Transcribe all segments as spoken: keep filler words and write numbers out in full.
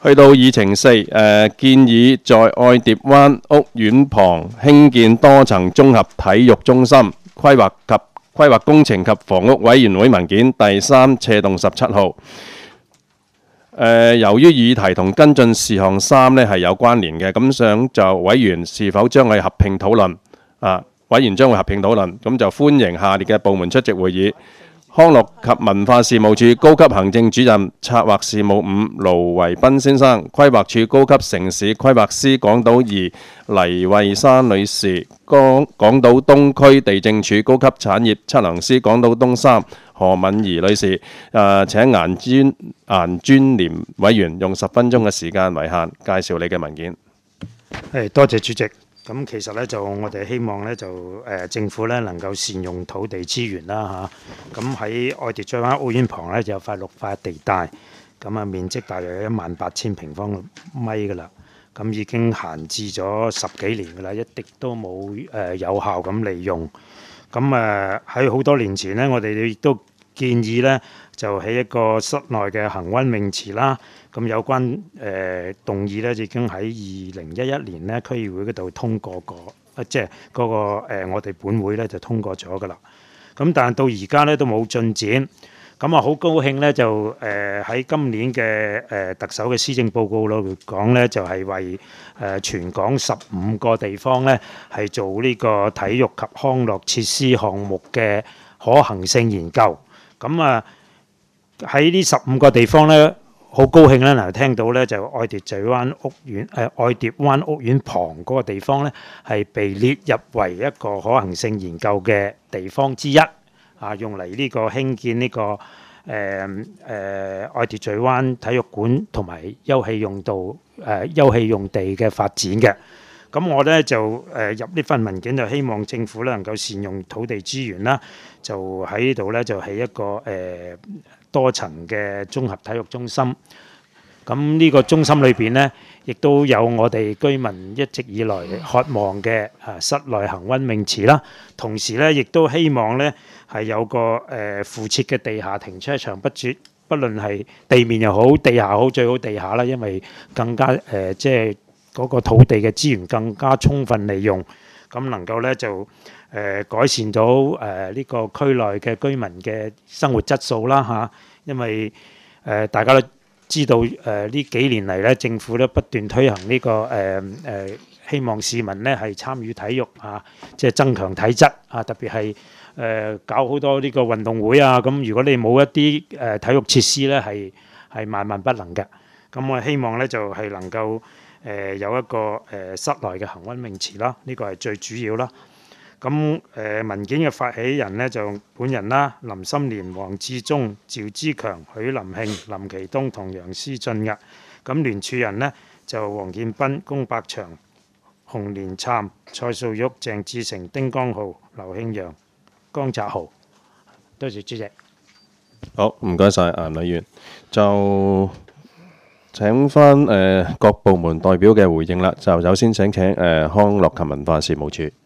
去到議程四，誒、呃、建議在愛蝶灣屋苑旁興建多層綜合體育中心，規劃及規劃工程及房屋委員會文件第三斜棟十七號。誒、呃，由於議題同跟進事項三呢係有關聯嘅，咁想就委員是否將佢合併討論？啊，委員將會合併討論，咁就歡迎下列嘅部門出席會議。康樂及文化事務處高級行政主任策劃事務五盧維斌先生，規劃處高級城市規劃師港島二黎慧珊女士，港港島東區地政處高級產業測量師港島東三何敏儀女士。誒、呃，請顏專顏專廉委員用十分鐘嘅時間為限，介紹你嘅文件。 係，多謝主席。咁其實咧就我哋希望咧就誒、呃、政府咧能夠善用土地資源啦嚇。咁、啊、喺愛蝶咀灣屋苑旁咧就有塊綠化地帶，咁啊面積大約一萬八千平方米噶啦。咁已經閒置咗十幾年噶啦，一滴都冇誒、呃、有效咁利用。咁誒喺好多年前咧，我哋亦都建議咧就起一個室內嘅恆溫泳池啦。咁有關誒、呃、動議咧，已經喺二零一一年咧區議會嗰度通過過，啊即係嗰個、呃、我哋本會咧就通過咗噶啦。咁但係到而家咧都冇進展。咁啊好高興咧就誒喺、呃、今年嘅誒、呃、特首嘅施政報告度講咧，就係、是、為誒、呃、全港十五個地方咧係做呢個體育及康樂設施項目嘅可行性研究。咁啊喺呢十五個地方咧。好高興咧！嗱，聽到咧就愛蝶咀灣屋苑誒愛蝶灣屋苑旁嗰個地方咧，係被列入為一個可行性研究嘅地方之一啊，用嚟呢個興建呢、這個誒誒、呃、愛蝶咀灣體育館同埋休憩用道誒、呃、休憩用地嘅發展嘅。咁我咧就誒、呃、入呢份文件就希望政府咧能夠善用土地資源啦，就喺呢度咧就起一個誒。呃多層嘅綜合體育中心，咁呢個中心裏邊呢，亦都有我哋居民一直以來渴望嘅啊室內恆溫泳池啦。同時呢，亦都希望呢係有個誒附設嘅地下停車場，不絕不論係地面又好，地下好，最好地下啦，因為更加誒即係嗰個土地嘅資源更加充分利用，咁能夠呢就。誒、呃、改善到誒呢、呃這個區內嘅居民嘅生活質素啦嚇、啊，因為誒、呃、大家都知道誒呢、呃、幾年嚟咧，政府都不斷推行呢、這個誒誒、呃呃，希望市民咧係參與體育啊，即係增強體質啊，特別係誒、呃、搞好多呢個運動會啊，咁如果你冇一啲誒、呃、體育設施咧，係係萬萬不能嘅。咁我希望咧就係、是、能夠誒、呃、有一個誒、呃、室內嘅恆溫泳池啦，呢、這個係最主要啦。咁誒、呃、文件嘅發起人呢，就本人啦，林心蓮、黃志忠、趙之強、許林慶、林其東同楊思俊嘅。咁聯署人呢，就黃建斌、龔百祥、洪連杉、蔡素玉、鄭志成、丁江浩、劉慶陽、江澤豪。多謝主席。 好，唔該晒顏委員。就請翻誒、呃、各部門代表嘅回應啦。就首先請請誒、呃、康樂及文化事務處。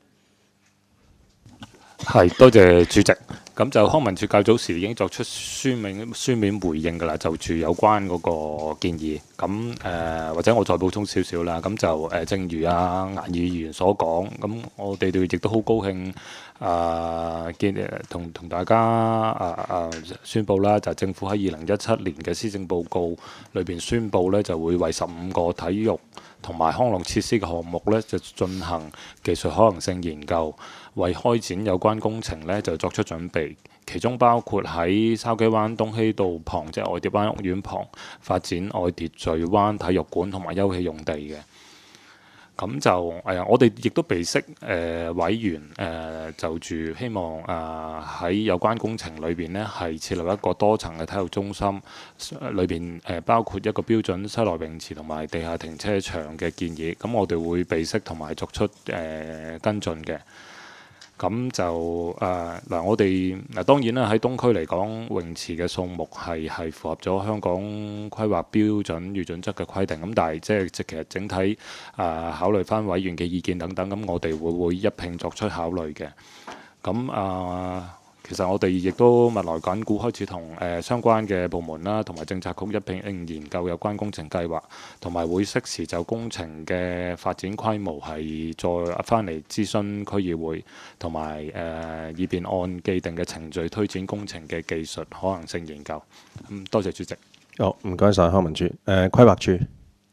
係，多謝主席。咁就康文署較早時已經作出書面書面回應㗎啦，就住有關嗰個建議。咁誒、呃，或者我再補充少少啦。咁就誒、呃，正如啊顏議員所講，咁我哋哋亦都好高興啊，見同同大家啊啊宣佈啦，就政府喺二零一七年嘅施政報告裏邊宣佈咧，就會為十五個體育同埋康樂設施嘅項目咧，就進行技術可行性研究，為開展有關工程咧就作出準備，其中包括喺筲箕灣東禧道旁，即係愛蝶灣屋苑旁發展愛蝶咀灣體育館同埋休憩用地嘅。咁就誒、呃，我哋亦都備悉誒委員誒、呃、就住希望誒喺、呃、有關工程裏邊呢，係設立一個多層嘅體育中心，裏邊誒包括一個標準室內泳池同埋地下停車場嘅建議。咁我哋會備悉同埋作出誒、呃、跟進嘅。咁就誒嗱、呃，我哋嗱當然啦，喺東區嚟講，泳池嘅數目係係符合咗香港規劃標準與準則嘅規定。咁但係即係即其實整體誒、呃、考慮翻委員嘅意見等等，咁我哋會會一併作出考慮嘅。咁啊、呃， 其實我哋亦都密來緊鼓開始同誒、呃、相關嘅部門啦，同埋政策局一並研究有關工程計劃，同埋會適時就工程嘅發展規模係再翻嚟諮詢區議會，同埋誒以便按既定嘅程序推展工程嘅技術可行性研究。咁、嗯、多謝主席。 好，唔該晒康文署。誒、呃、規劃署。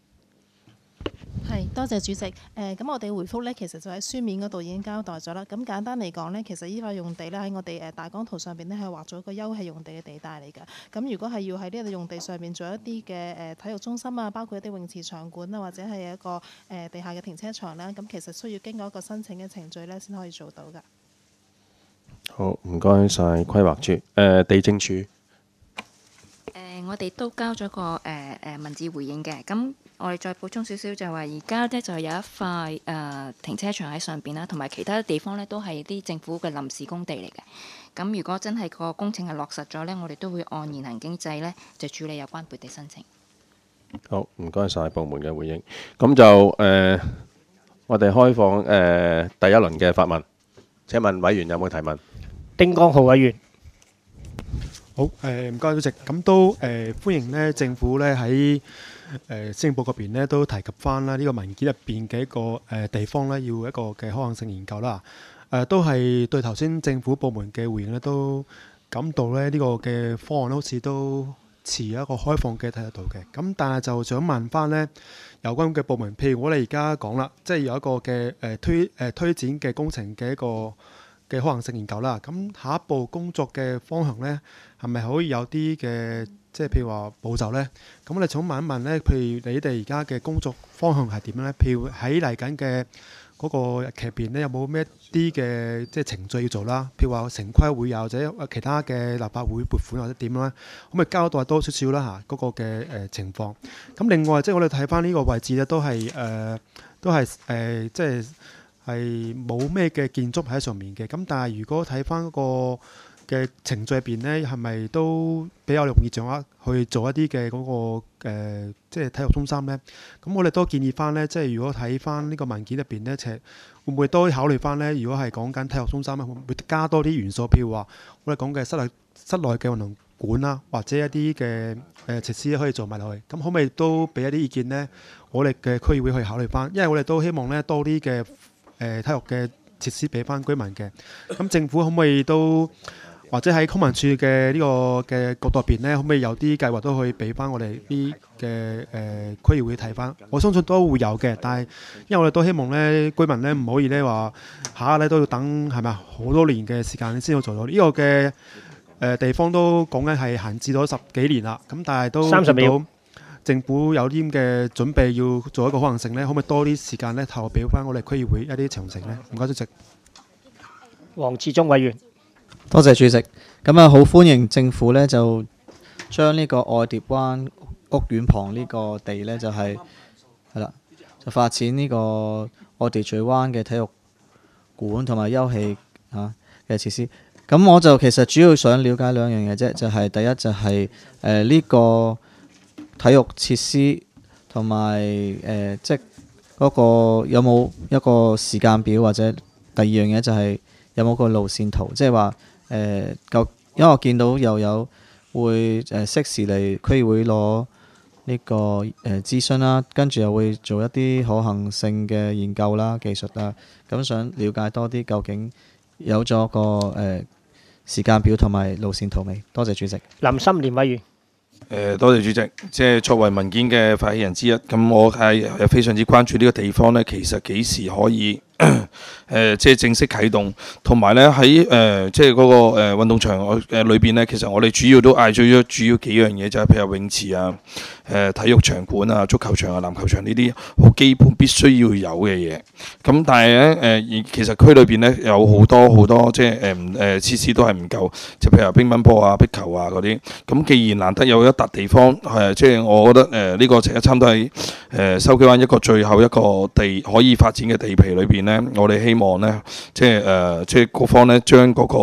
係，多謝主席。誒、呃，咁我哋回覆呢，其實就喺書面嗰度已經交代咗啦。咁簡單嚟講呢，其實依塊用地呢，喺我哋誒大綱圖上邊呢，係畫咗個休憩用地嘅地帶嚟㗎。咁如果係要喺呢個用地上面做一啲嘅誒體育中心啊，包括一啲泳池場館啊，或者係一個誒、呃、地下嘅停車場啦，咁其實需要經過一個申請嘅程序呢，先可以做到㗎。 好，唔該晒規劃署。誒、呃、地政署。誒、 呃，我哋都交咗個誒誒、呃、文字回應嘅。咁我哋再補充少少，就係話而家咧就有一塊誒、呃、停車場喺上邊啦，同埋其他地方咧都係啲政府嘅臨時工地嚟嘅。咁如果真係個工程係落實咗咧，我哋都會按現行經濟咧就處理有關撥地申請。 好，唔該晒部門嘅回應。咁就誒、呃，我哋開放誒、呃、第一輪嘅發問。請問委員有冇提問？ 丁光浩委員。 好，誒唔該主席，咁都誒、呃、歡迎呢政府咧喺誒施政報告嗰邊咧都提及翻啦，呢個文件入邊嘅一個誒、呃、地方咧要一個嘅可行性研究啦。誒、呃、都係對頭先政府部門嘅回應咧都感到咧呢、這個嘅方案好似都持一個開放嘅態度嘅。咁但係就想問翻呢有關嘅部門，譬如我哋而家講啦，即係有一個嘅誒、呃、推誒、呃、推展嘅工程嘅一個嘅可行性研究啦。咁下一步工作嘅方向呢，係咪可以有啲嘅，即係譬如話步驟呢？咁我哋想問一問呢，譬如你哋而家嘅工作方向係點呢？譬如喺嚟緊嘅嗰個日期入邊呢，有冇咩啲嘅即係程序要做啦？譬如話城規會啊，或者其他嘅立法會撥款或者點咧？可唔可以交代多少少啦嚇？嗰個嘅誒情況。咁另外即係我哋睇翻呢個位置咧，都係誒、呃、都係誒、呃、即係係冇咩嘅建築喺上面嘅。咁但係如果睇翻嗰個嘅程序入邊呢，係咪都比較容易掌握去做一啲嘅嗰個、呃、即係體育中心呢？咁我哋都建議翻呢，即係如果睇翻呢個文件入邊呢，其實會唔會都考慮翻呢？如果係講緊體育中心咧，會唔會加多啲元素？譬如話我哋講嘅室內室內嘅運動館啦，或者一啲嘅誒設施可以做埋落去。咁可唔可以都俾一啲意見呢？我哋嘅區議會去考慮翻，因為我哋都希望呢多啲嘅誒體育嘅設施俾翻居民嘅。咁政府可唔可以都？或者喺康文署嘅呢個嘅角度入邊呢，可唔可以有啲計劃都可以俾翻我哋啲嘅誒區議會睇翻？我相信都會有嘅，但係因為我哋都希望呢居民呢唔可以呢話下下咧都要等係咪好多年嘅時間先可以做到呢、這個嘅誒、呃、地方都講緊係閒置咗十幾年啦。咁但係都見到政府有啲嘅準備要做一個可能性呢，可唔可以多啲時間呢投俾翻我哋區議會一啲詳情呢？唔該主席。 黃志忠委員。 多謝主席，咁啊好歡迎政府呢就將呢個愛蝶灣屋苑旁呢個地呢，就係係啦，就發展呢個愛蝶咀灣嘅體育館同埋休憩嚇嘅設施。咁我就其實主要想了解兩樣嘢啫，就係、是、第一就係誒呢個體育設施同埋誒即係嗰個有冇一個時間表，或者第二樣嘢就係有冇個路線圖，即係話。誒，夠、呃，因為我見到又有會誒適時嚟區議會攞呢個誒諮詢啦，跟住又會做一啲可行性嘅研究啦、技術啦，咁想了解多啲究竟有咗個誒、呃、時間表同埋路線圖未？多謝主席。 林心廉委員。 誒多謝主席，即係作為文件嘅發起人之一，咁我係非常之關注呢個地方呢，其實幾時可以？誒、呃、即係正式啟動，同埋咧喺誒即係嗰、那個誒、呃、運動場誒裏邊咧，其實我哋主要都嗌咗咗主要幾樣嘢，就係、是、譬如泳池啊、誒、呃、體育場館啊、足球場啊、籃球場呢啲好基本必須要有嘅嘢。咁但係咧誒，其實區裏邊咧有好多好多即係誒誒設施都係唔夠，就譬如乒乓波啊、壁球啊嗰啲。咁既然難得有一笪地方係、呃、即係我覺得誒呢、呃這個差唔多係誒筲箕灣一個最後一個地可以發展嘅地皮裏邊。我哋希望呢，即係誒、呃，即係各方呢，將嗰個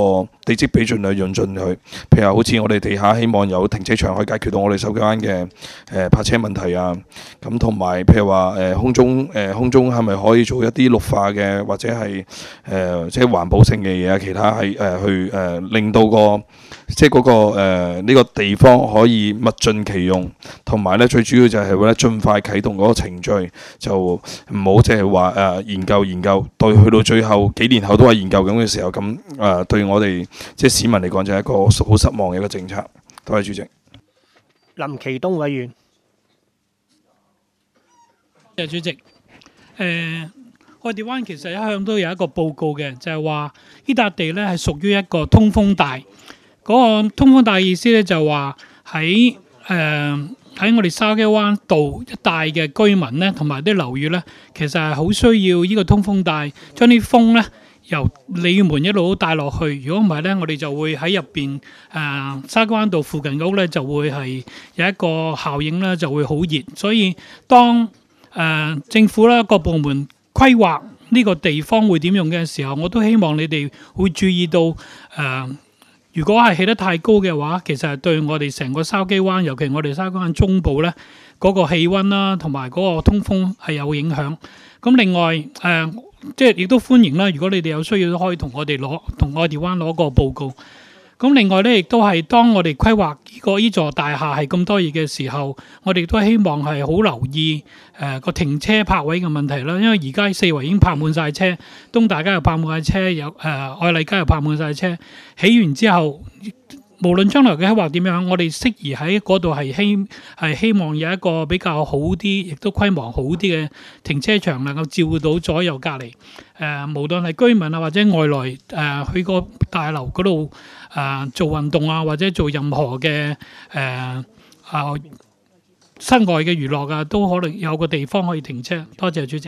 地積比盡量用盡佢。譬如好似我哋地下希望有停車場可以解決到我哋筲箕灣嘅誒泊車問題啊。咁同埋譬如話誒、呃、空中誒、呃、空中係咪可以做一啲綠化嘅或者係誒、呃、即係環保性嘅嘢啊？其他係誒、呃、去誒、呃、令到個即係嗰、那個誒呢、呃這個地方可以物盡其用，同埋咧最主要就係為咧盡快啟動嗰個程序，就唔好即係話誒研究研究，對去到最後幾年後都係研究咁嘅時候，咁誒、呃、對我哋即係市民嚟講就係一個好失望嘅一個政策。多謝主席。 林奇東委員。 謝主席。誒、呃，愛蝶灣其實一向都有一個報告嘅，就係話呢笪地咧係屬於一個通風帶。嗰、那個通風帶嘅意思咧就話喺誒喺我哋筲箕灣道一帶嘅居民咧，同埋啲樓宇咧，其實係好需要呢個通風帶，將啲風咧由鯉魚門一路都帶落去。如果唔係咧，我哋就會喺入邊誒筲箕灣道附近嘅屋咧，就會係有一個效應咧，就會好熱。所以當誒、呃、政府啦各部門規劃呢個地方會點用嘅時候，我都希望你哋會注意到誒。呃如果係起得太高嘅話，其實係對我哋成個筲箕灣，尤其我哋筲箕灣中部咧，嗰、那個氣温啦，同埋嗰個通風係有影響。咁另外誒、呃，即係亦都歡迎啦。如果你哋有需要，都可以同我哋攞，同愛蝶灣攞個報告。咁另外咧，亦都係當我哋規劃呢個呢座大廈係咁多嘢嘅時候，我哋都希望係好留意誒個、呃、停車泊位嘅問題啦。因為而家四圍已經泊滿晒車，東大街又泊滿晒車，有誒、呃、愛麗街又泊滿晒車。起完之後，無論將來嘅規劃點樣，我哋適宜喺嗰度係希係希望有一個比較好啲，亦都規模好啲嘅停車場，能夠照顧到左右隔離。誒、呃，無論係居民啊，或者外來誒、呃、去個大樓嗰度誒做運動啊，或者做任何嘅誒啊室外嘅娛樂啊，都可能有個地方可以停車。多謝主席。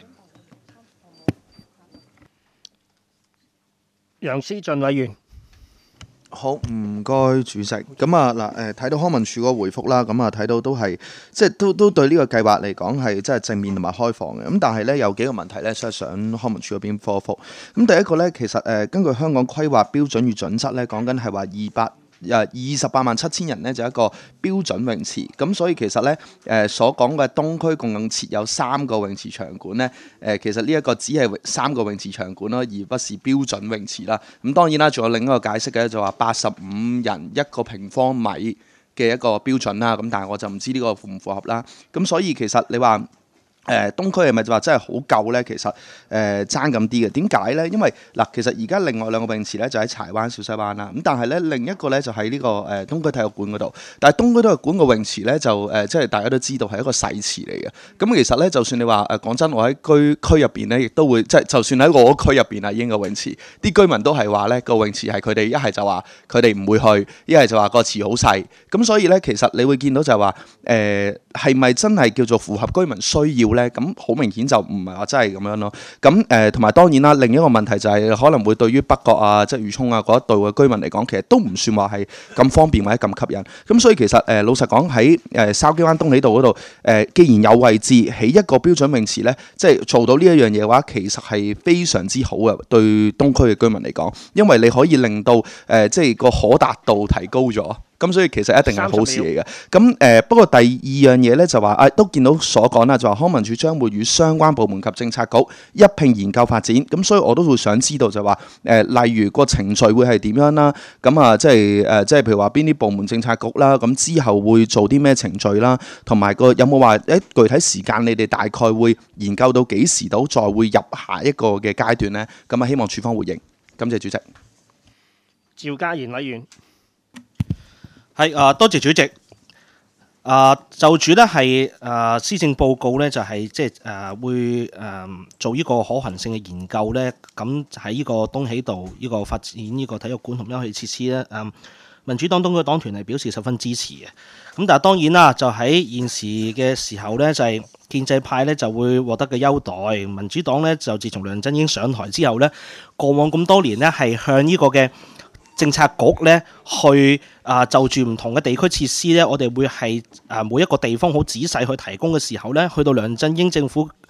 楊思俊委員。 好，唔該主席。咁啊嗱，誒睇到康文署個回覆啦，咁啊睇到都係即係都都對呢個計劃嚟講係即係正面同埋開放嘅。咁但係咧有幾個問題咧，想想康文署嗰邊科覆。咁第一個咧，其實誒根據香港規劃標準與準則咧，講緊係話二百誒二十八萬七千人咧就一個標準泳池。咁所以其實咧誒所講嘅東區共用設有三個泳池場館咧，誒其實呢一個只係三個泳池場館咯，而不是標準泳池啦。咁當然啦，仲有另一個解釋嘅就話八十五人一個平方米嘅一個標準啦。咁但係我就唔知呢個符唔符合啦。咁所以其實你話，誒、呃、東區係咪就話真係好夠咧？其實誒爭咁啲嘅，點解咧？因為嗱，其實而家另外兩個泳池咧就喺柴灣、小西灣啦。咁但係咧另一個咧就喺呢、這個誒、呃、東區體育館嗰度。但係東區體育館個泳池咧就誒、呃，即係大家都知道係一個細池嚟嘅。咁其實咧，就算你話誒講真，我喺區區入邊咧，亦都會即係就算喺我區入邊啊，已經個泳池啲居民都係話咧個泳池係佢哋一係就話佢哋唔會去，一係就話個池好細。咁所以咧，其實你會見到就係話誒係咪真係叫做符合居民需要咧？咁好明顯就唔係話真係咁樣咯。咁誒同埋當然啦，另一個問題就係可能會對於北角啊、即係漁涌啊嗰一隊嘅居民嚟講，其實都唔算話係咁方便或者咁吸引。咁所以其實誒、呃、老實講喺誒筲箕灣東喜道嗰度誒，既然有位置起一個標準泳池咧，即係做到呢一樣嘢嘅話，其實係非常之好嘅對東區嘅居民嚟講，因為你可以令到誒、呃、即係個可達度提高咗。咁所以其實一定係好事嚟嘅。咁誒、呃、不過第二樣嘢咧就話啊，都見到所講啦，就話康文署將會與相關部門及政策局一併研究發展。咁所以我都會想知道就話誒、呃，例如個程序會係點樣啦？咁啊，即係誒，即係譬如話邊啲部門政策局啦，咁之後會做啲咩程序啦？同埋個有冇話誒具體時間？你哋大概會研究到幾時到，再會入下一個嘅階段咧？咁啊，希望署方回應。感謝主席。 趙家賢委員。 係啊，多謝主席。啊，就住咧係啊，施政報告咧就係即係誒會誒做呢個可行性嘅研究咧。咁喺呢個東喜道呢個發展呢個體育館同休憩設施咧，誒民主黨東區黨團係表示十分支持嘅。咁但係當然啦，就喺現時嘅時候咧，就係建制派咧就會獲得嘅優待，民主黨咧就自從梁振英上台之後咧，過往咁多年咧係向呢個嘅政策局咧去啊、呃、就住唔同嘅地區設施咧，我哋會係啊、呃、每一個地方好仔細去提供嘅時候咧，去到梁振英政府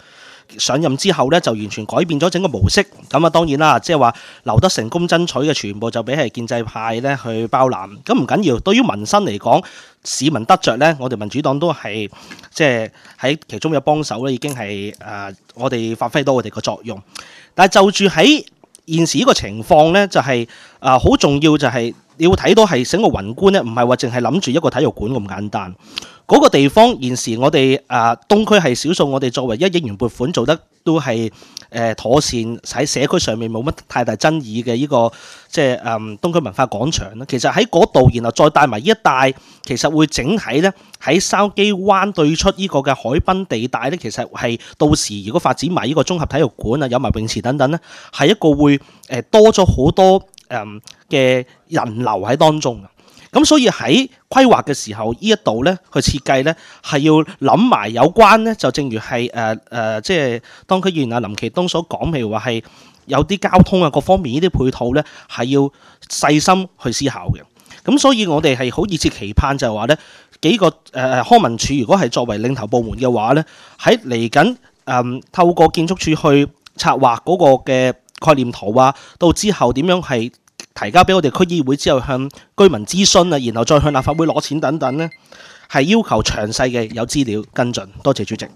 上任之後咧就完全改變咗整個模式。咁啊當然啦，即係話留得成功爭取嘅全部就俾係建制派咧去包攬。咁唔緊要，對於民生嚟講，市民得着咧，我哋民主黨都係即係喺其中有幫手咧，已經係誒、呃、我哋發揮到我哋個作用。但係就住喺現時呢個情況咧，就係誒好重要，就係你要睇到係整個宏觀咧，唔係話淨係諗住一個體育館咁簡單。嗰、那個地方現時我哋誒、呃、東區係少數，我哋作為一億元撥款做得都係誒、呃、妥善，喺社區上面冇乜太大爭議嘅呢、這個即係誒東區文化廣場啦。其實喺嗰度，然後再帶埋呢一帶，其實會整體咧喺筲箕灣對出呢個嘅海濱地帶咧，其實係到時如果發展埋呢個綜合體育館啊，有埋泳池等等咧，係一個會誒多咗好多誒嘅人流喺當中。咁所以喺規劃嘅時候，呢一度咧去設計咧係要諗埋有關咧，就正如係誒誒，即係當區議員啊林奇東所講，譬如話係有啲交通啊各方面呢啲配套咧係要細心去思考嘅。咁所以我哋係好熱切期盼就係話咧幾個誒、呃、康文署如果係作為領頭部門嘅話咧，喺嚟緊誒透過建築署去策劃嗰個嘅概念圖啊，到之後點樣係提交俾我哋區議會之後向居民諮詢啊，然後再向立法會攞錢等等呢，係要求詳細嘅有資料跟進。多謝主席。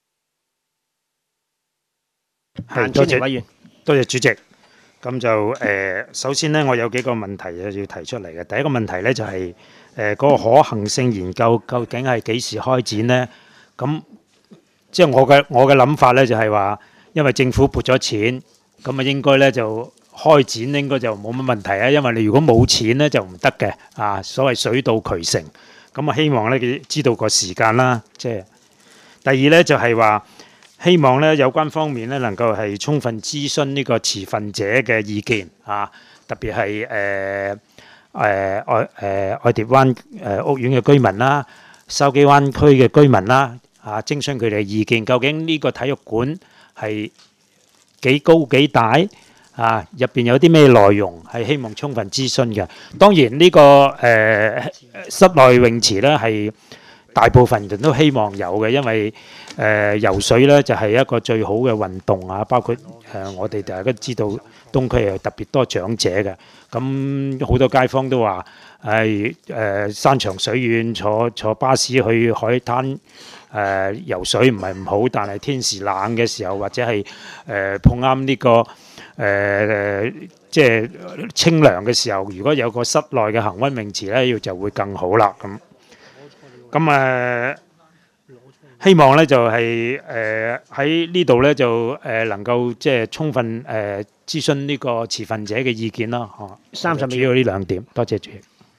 係多謝委員，多謝主席。咁就誒、呃，首先呢，我有幾個問題要提出嚟嘅。第一個問題呢，就係誒嗰個可行性研究究竟係幾時開展呢？咁即係我嘅我嘅諗法呢，就係話，因為政府撥咗錢，咁啊應該呢就。開展應該就冇乜問題啊，因為你如果冇錢咧就唔得嘅啊。所謂水到渠成，咁啊希望咧知道個時間啦。即係第二咧就係話希望咧有關方面咧能夠係充分諮詢呢個持份者嘅意見啊，特別係誒誒愛誒愛蝶灣誒屋苑嘅居民啦、筲箕灣區嘅居民啦啊，徵詢佢哋嘅意見，究竟呢個體育館係幾高幾大？啊！入邊有啲咩內容係希望充分諮詢嘅。當然呢、這個誒、呃、室內泳池咧係大部分人都希望有嘅，因為誒、呃、游水咧就係、是、一個最好嘅運動啊。包括誒、呃、我哋大家都知道東區係特別多長者嘅，咁好多街坊都話係誒山長水遠坐坐巴士去海灘誒、呃、游水唔係唔好，但係天時冷嘅時候或者係誒、呃、碰啱呢、這個。誒、呃、即係清涼嘅時候，如果有個室內嘅恆溫泳池咧，要就會更好啦。咁咁誒，希望咧就係誒喺呢度咧就誒、呃、能夠即係充分誒、呃、諮詢呢個持份者嘅意見啦。哦，三十秒呢兩點，多謝主席。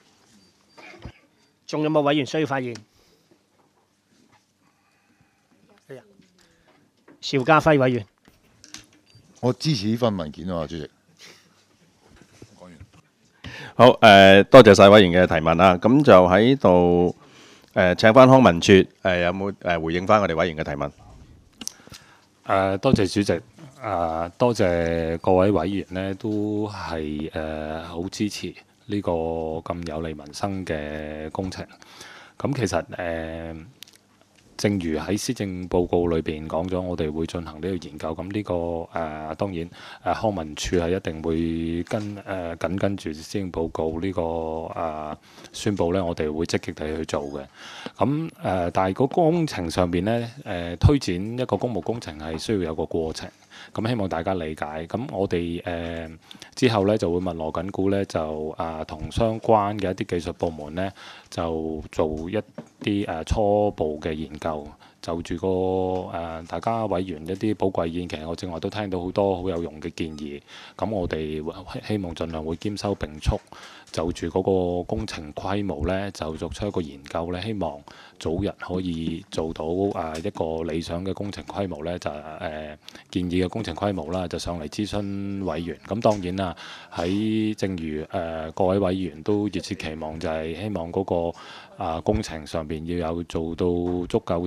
仲有冇委員需要發言？邵家輝委員。 我支持呢份文件啊，主席。講完。 好誒、呃，多謝晒委員嘅提問啊。咁就喺度誒請翻康文署誒、呃、有冇誒回應翻我哋委員嘅提問？誒、 呃，多謝主席。誒、呃，多謝各位委員呢，都係誒好支持呢個咁有利民生嘅工程。咁其實誒。呃正如喺施政報告裏邊講咗，我哋會進行呢個研究。咁呢、這個誒、呃、當然誒、呃、康文署係一定會跟誒、呃、緊跟住施政報告呢、這個誒、呃、宣佈呢，我哋會積極地去做嘅。咁誒、呃，但係個工程上邊呢，誒、呃、推展一個公務工程係需要有個過程。咁希望大家理解。咁我哋誒、呃、之後呢就會密鑼緊鼓呢，就啊同、呃、相關嘅一啲技術部門呢，就做一啲誒、呃、初步嘅研究，就住個誒、呃、大家委員一啲寶貴意見。其實我正話都聽到好多好有用嘅建議。咁我哋希望盡量會兼收並蓄，就住嗰個工程規模呢，就作出一個研究呢，希望早日可以做到誒一個理想嘅工程規模呢，就誒、呃、建議嘅工程規模啦，就上嚟諮詢委員。咁當然啦，喺正如誒、呃、各位委員都熱切期望，就係希望嗰、那個啊、呃、工程上邊要有做到足夠嘅諮詢啦。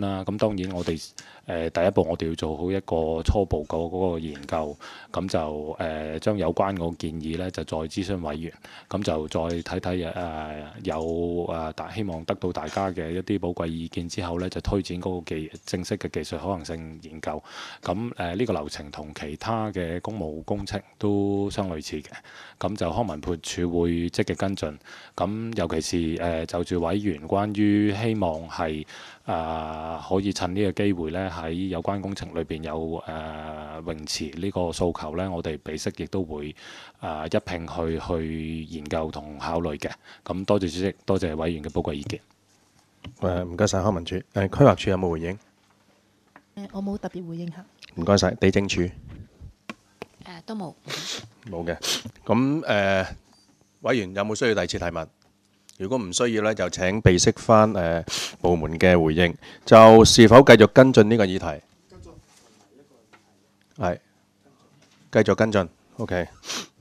啦。咁當然我哋誒、呃、第一步我哋要做好一個初步個嗰個研究，咁就誒、呃、將有關個建議呢就再諮詢委員，咁就再睇睇誒有誒大、呃、希望得到大家嘅一啲寶貴意見之後呢，就推展嗰個技正式嘅技術可行性研究。咁誒呢個流程同其他嘅公務工程都相類似嘅，咁就康文署會積極跟進。咁尤其是誒、呃、就住委員關於希望係啊、呃，可以趁呢個機會咧，喺有關工程裏邊有誒、呃、泳池呢個訴求咧，我哋備悉亦都會啊、呃、一併去去研究同考慮嘅。咁多謝主席，多謝委員嘅寶貴意見。 誒唔該晒康文署。誒、呃、規劃署有冇回應？ 誒我冇特別回應下。 唔該晒。地政署誒都冇。 冇嘅。咁誒、呃、委員有冇需要第二次提問？如果唔需要咧，就請備悉翻誒部門嘅回應，就是否繼續跟進呢個議題？係繼續跟進。OK。